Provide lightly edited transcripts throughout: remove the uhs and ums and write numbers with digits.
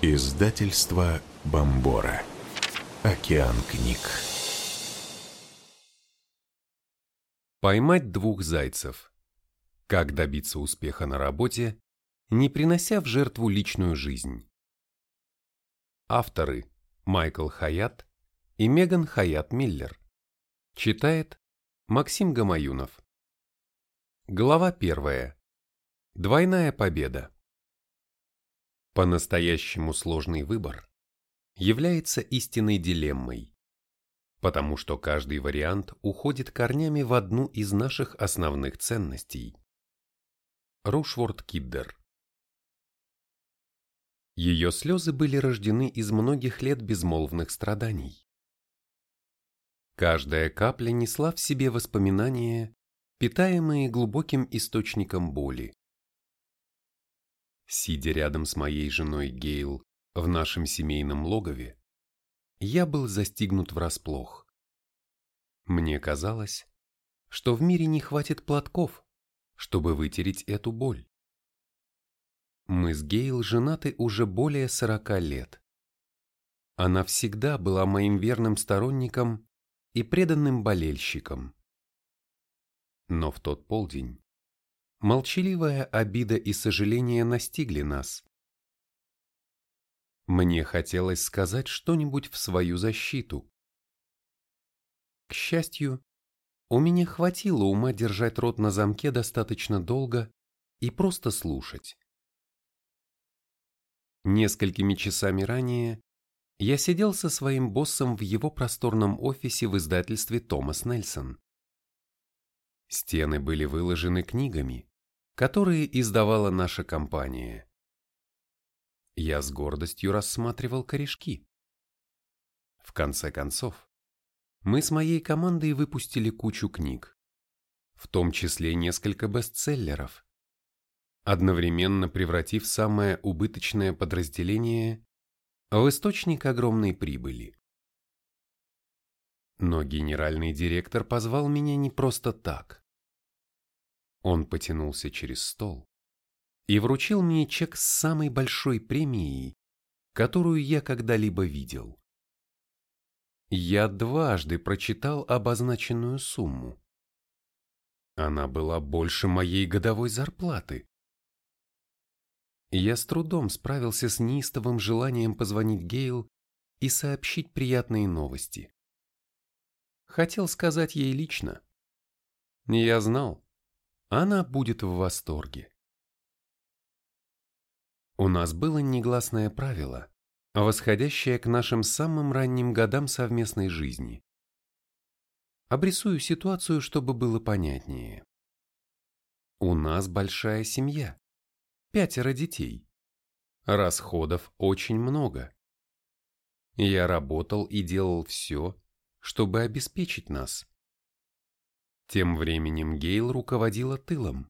Издательство Бомбора. Океан книг. Поймать двух зайцев. Как добиться успеха на работе, не принося в жертву личную жизнь. Авторы Майкл Хаят и Меган Хаят Миллер. Читает Максим Гамаюнов. Глава 1. Двойная победа. По-настоящему сложный выбор является истинной дилеммой, потому что каждый вариант уходит корнями в одну из наших основных ценностей. Рушворт Киддер. Ее слезы были рождены из многих лет безмолвных страданий. Каждая капля несла в себе воспоминания, питаемые глубоким источником боли. Сидя рядом с моей женой Гейл в нашем семейном логове, я был застигнут врасплох. Мне казалось, что в мире не хватит платков, чтобы вытереть эту боль. Мы с Гейл женаты уже более 40 лет. Она всегда была моим верным сторонником и преданным болельщиком. Но в тот полдень молчаливая обида и сожаление настигли нас. Мне хотелось сказать что-нибудь в свою защиту. К счастью, у меня хватило ума держать рот на замке достаточно долго и просто слушать. Несколькими часами ранее я сидел со своим боссом в его просторном офисе в издательстве Томас Нельсон. Стены были выложены книгами, которые издавала наша компания. Я с гордостью рассматривал корешки. В конце концов, мы с моей командой выпустили кучу книг, в том числе несколько бестселлеров, одновременно превратив самое убыточное подразделение в источник огромной прибыли. Но генеральный директор позвал меня не просто так. Он потянулся через стол и вручил мне чек с самой большой премией, которую я когда-либо видел. Я дважды прочитал обозначенную сумму. Она была больше моей годовой зарплаты. Я с трудом справился с неистовым желанием позвонить Гейл и сообщить приятные новости. Хотел сказать ей лично. Я знал, она будет в восторге. У нас было негласное правило, восходящее к нашим самым ранним годам совместной жизни. Обрисую ситуацию, чтобы было понятнее. У нас большая семья, 5 детей. Расходов очень много. Я работал и делал все, чтобы обеспечить нас. Тем временем Гейл руководила тылом.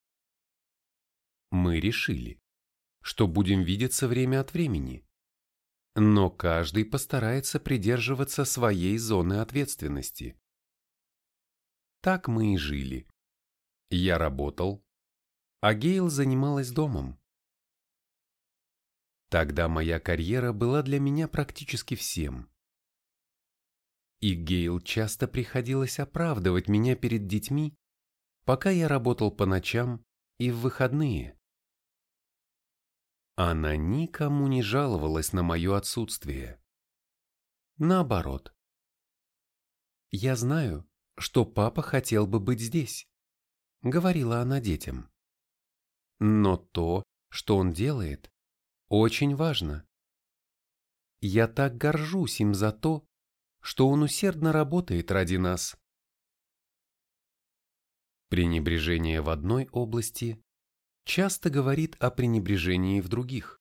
Мы решили, что будем видеться время от времени, но каждый постарается придерживаться своей зоны ответственности. Так мы и жили. Я работал, а Гейл занималась домом. Тогда моя карьера была для меня практически всем. И Гейл часто приходилось оправдывать меня перед детьми, пока я работал по ночам и в выходные. Она никому не жаловалась на мое отсутствие. Наоборот. «Я знаю, что папа хотел бы быть здесь», — говорила она детям. «Но то, что он делает, очень важно. Я так горжусь им за то, что он усердно работает ради нас». Пренебрежение в одной области часто говорит о пренебрежении в других.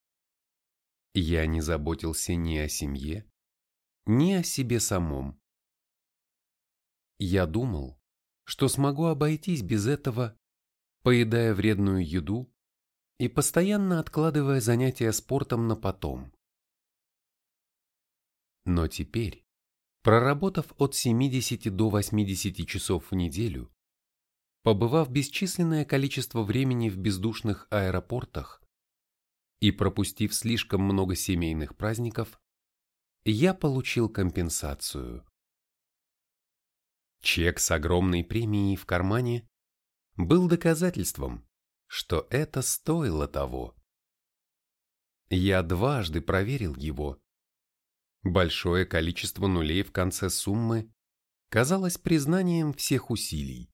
Я не заботился ни о семье, ни о себе самом. Я думал, что смогу обойтись без этого, поедая вредную еду и постоянно откладывая занятия спортом на потом. Но теперь, проработав от 70 до 80 часов в неделю, побывав бесчисленное количество времени в бездушных аэропортах, и пропустив слишком много семейных праздников, я получил компенсацию. Чек с огромной премией в кармане был доказательством, что это стоило того. Я дважды проверил его. Большое количество нулей в конце суммы казалось признанием всех усилий.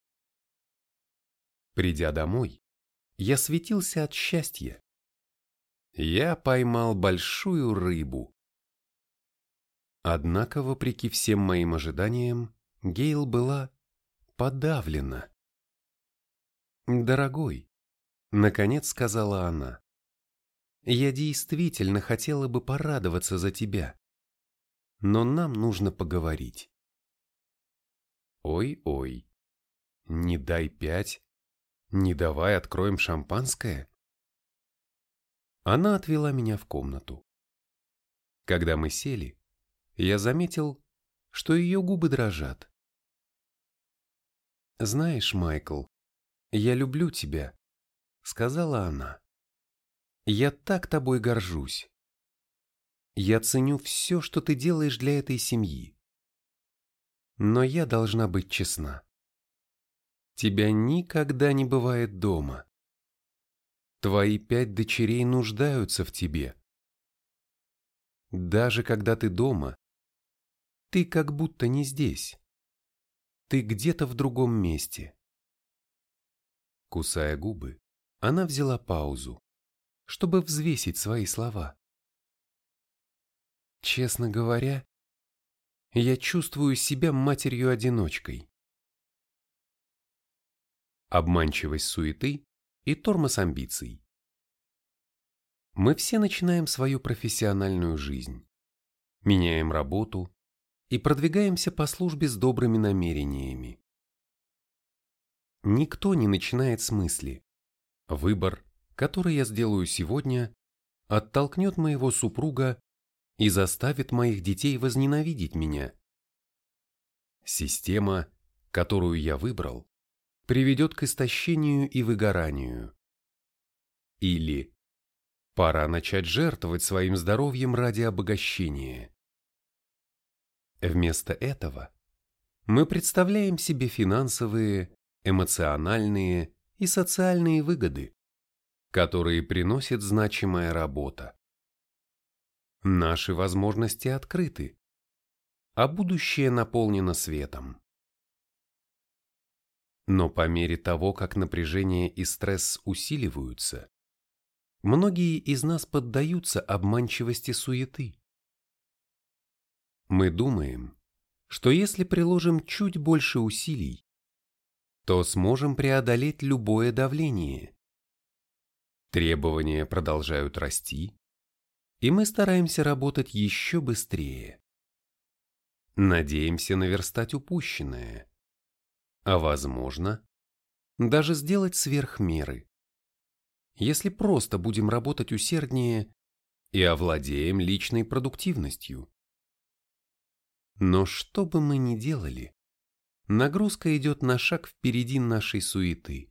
Придя домой, я светился от счастья. Я поймал большую рыбу. Однако, вопреки всем моим ожиданиям, Гейл была подавлена. «Дорогой», — наконец сказала она, — «я действительно хотела бы порадоваться за тебя, но нам нужно поговорить». Ой-ой, не дай 5, не давай откроем шампанское. Она отвела меня в комнату. Когда мы сели, я заметил, что ее губы дрожат. «Знаешь, Майкл, я люблю тебя», — сказала она. «Я так тобой горжусь. Я ценю все, что ты делаешь для этой семьи. Но я должна быть честна. Тебя никогда не бывает дома. Твои 5 дочерей нуждаются в тебе. Даже когда ты дома, ты как будто не здесь. Ты где-то в другом месте». Кусая губы, она взяла паузу, чтобы взвесить свои слова. «Честно говоря, я чувствую себя матерью-одиночкой». Обманчивость суеты и тормоз амбиций. Мы все начинаем свою профессиональную жизнь, меняем работу и продвигаемся по службе с добрыми намерениями. Никто не начинает с мысли: выбор, который я сделаю сегодня, оттолкнет моего супруга и заставит моих детей возненавидеть меня. Система, которую я выбрал, приведет к истощению и выгоранию. Или пора начать жертвовать своим здоровьем ради обогащения. Вместо этого мы представляем себе финансовые, эмоциональные и социальные выгоды, которые приносит значимая работа. Наши возможности открыты, а будущее наполнено светом. Но по мере того, как напряжение и стресс усиливаются, многие из нас поддаются обманчивости суеты. Мы думаем, что если приложим чуть больше усилий, то сможем преодолеть любое давление. Требования продолжают расти, и мы стараемся работать еще быстрее. Надеемся наверстать упущенное, а возможно, даже сделать сверх меры, если просто будем работать усерднее и овладеем личной продуктивностью. Но что бы мы ни делали, нагрузка идет на шаг впереди нашей суеты.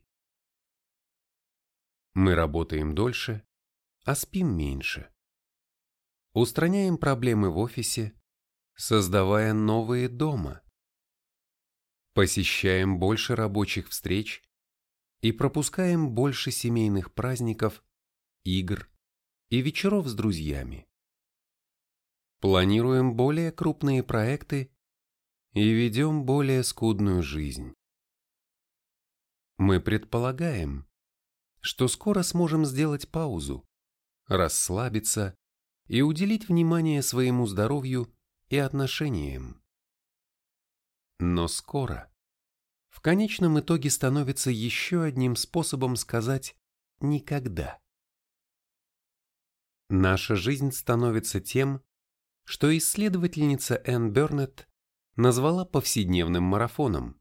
Мы работаем дольше, а спим меньше. Устраняем проблемы в офисе, создавая новые дома. Посещаем больше рабочих встреч и пропускаем больше семейных праздников, игр и вечеров с друзьями. Планируем более крупные проекты и ведем более скудную жизнь. Мы предполагаем, что скоро сможем сделать паузу, расслабиться и уделить внимание своему здоровью и отношениям. Но скоро в конечном итоге становится еще одним способом сказать «никогда». Наша жизнь становится тем, что исследовательница Энн Бернетт назвала повседневным марафоном.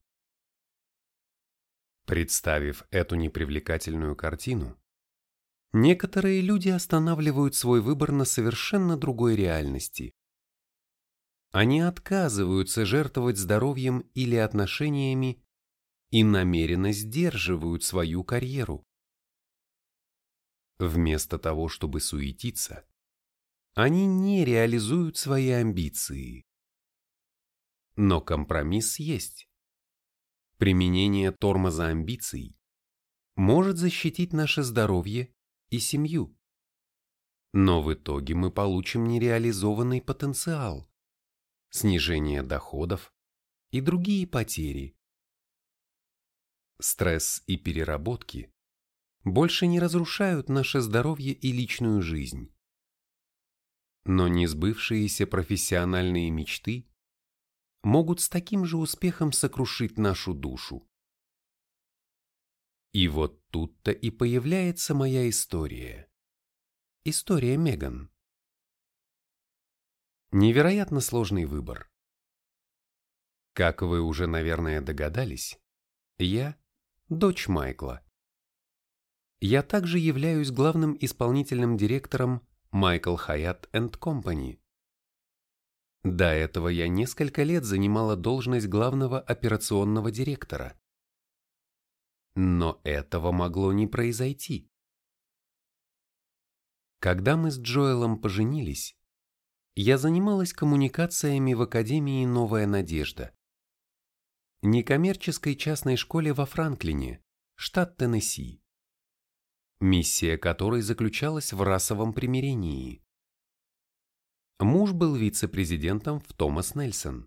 Представив эту непривлекательную картину, некоторые люди останавливают свой выбор на совершенно другой реальности. Они отказываются жертвовать здоровьем или отношениями и намеренно сдерживают свою карьеру. Вместо того, чтобы суетиться, они не реализуют свои амбиции. Но компромисс есть. Применение тормоза амбиций может защитить наше здоровье и семью. Но в итоге мы получим нереализованный потенциал, снижение доходов и другие потери. Стресс и переработки больше не разрушают наше здоровье и личную жизнь. Но несбывшиеся профессиональные мечты могут с таким же успехом сокрушить нашу душу. И вот тут-то и появляется моя история. История Меган. Невероятно сложный выбор. Как вы уже, наверное, догадались, я – дочь Майкла. Я также являюсь главным исполнительным директором Michael Hyatt & Company. До этого я несколько лет занимала должность главного операционного директора. Но этого могло не произойти. Когда мы с Джоэлом поженились, я занималась коммуникациями в Академии «Новая надежда», некоммерческой частной школе во Франклине, штат Теннесси, миссия которой заключалась в расовом примирении. Муж был вице-президентом в Томас Нельсон.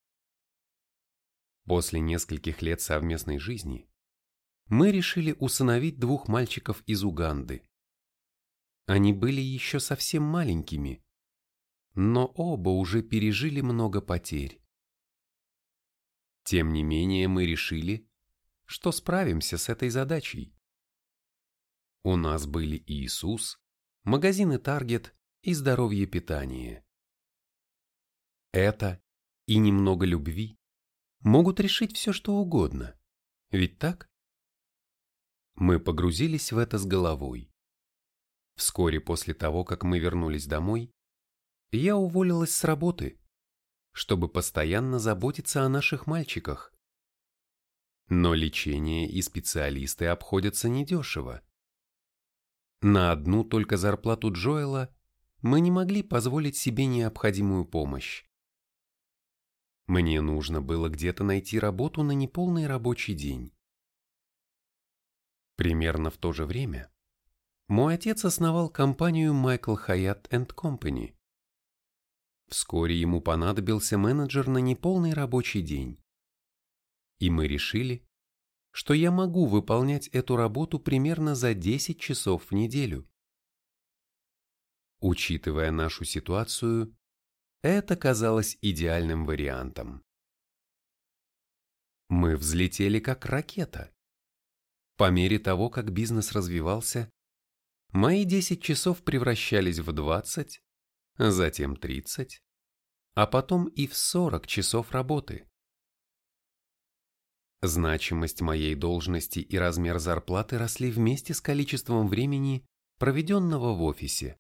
После нескольких лет совместной жизни мы решили усыновить 2 мальчиков из Уганды. Они были еще совсем маленькими, но оба уже пережили много потерь. Тем не менее, мы решили, что справимся с этой задачей. У нас были Иисус, магазины Таргет и здоровье питания. Это и немного любви могут решить все, что угодно. Ведь так? Мы погрузились в это с головой. Вскоре после того, как мы вернулись домой, я уволилась с работы, чтобы постоянно заботиться о наших мальчиках. Но лечение и специалисты обходятся недешево. На одну только зарплату Джоэла мы не могли позволить себе необходимую помощь. Мне нужно было где-то найти работу на неполный рабочий день. Примерно в то же время мой отец основал компанию Michael Hyatt & Company. Вскоре ему понадобился менеджер на неполный рабочий день. И мы решили, что я могу выполнять эту работу примерно за 10 часов в неделю. Учитывая нашу ситуацию, это казалось идеальным вариантом. Мы взлетели как ракета. По мере того, как бизнес развивался, мои 10 часов превращались в 20, затем 30, а потом и в 40 часов работы. Значимость моей должности и размер зарплаты росли вместе с количеством времени, проведенного в офисе.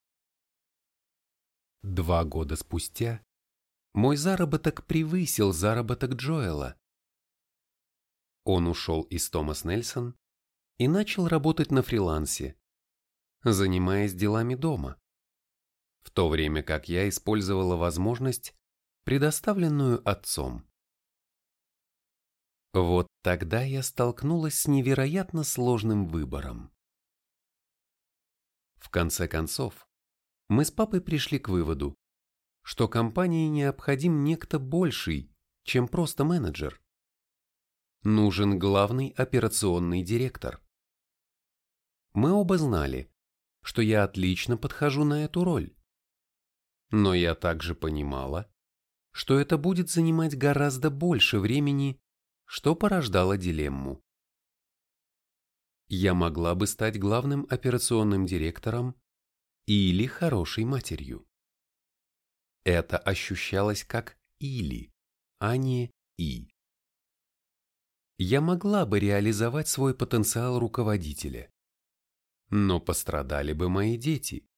2 года спустя мой заработок превысил заработок Джоэла. Он ушел из Томас Нельсон и начал работать на фрилансе, занимаясь делами дома, в то время как я использовала возможность, предоставленную отцом. Вот тогда я столкнулась с невероятно сложным выбором. В конце концов, мы с папой пришли к выводу, что компании необходим некто больший, чем просто менеджер. Нужен главный операционный директор. Мы оба знали, что я отлично подхожу на эту роль. Но я также понимала, что это будет занимать гораздо больше времени, что порождало дилемму. Я могла бы стать главным операционным директором или хорошей матерью. Это ощущалось как «или», а не «и». Я могла бы реализовать свой потенциал руководителя, но пострадали бы мои дети.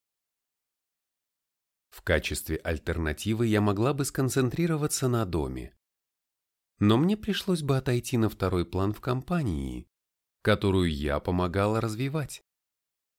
В качестве альтернативы я могла бы сконцентрироваться на доме. Но мне пришлось бы отойти на второй план в компании, которую я помогала развивать.